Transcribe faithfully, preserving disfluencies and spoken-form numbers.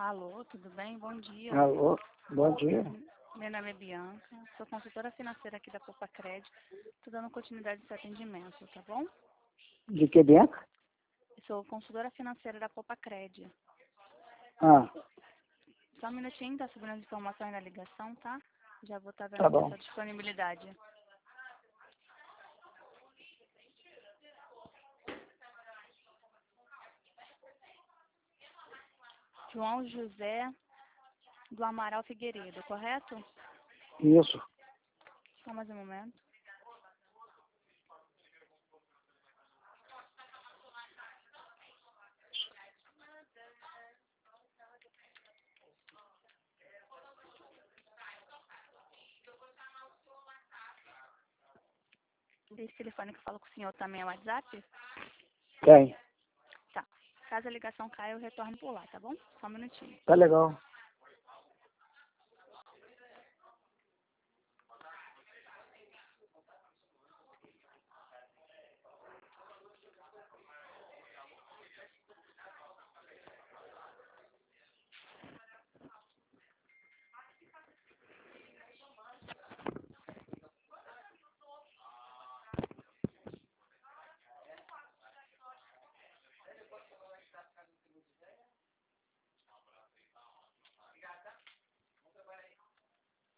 Alô, tudo bem? Bom dia. Alô, bom dia. Meu nome é Bianca, sou consultora financeira aqui da Poupa Cred. Estou dando continuidade nesse atendimento, tá bom? De que, Bianca? Sou consultora financeira da Poupa Cred. Ah, Só um minutinho, tá subindo as informações da ligação, tá? Já vou estar vendo tá aqui a bom. sua disponibilidade. João José do Amaral Figueiredo, correto? Isso. Só mais um momento. Esse telefone que eu falo com o senhor também é o WhatsApp? Tem. Tá. Caso a ligação caia, eu retorno por lá, tá bom? Só um minutinho. Tá legal.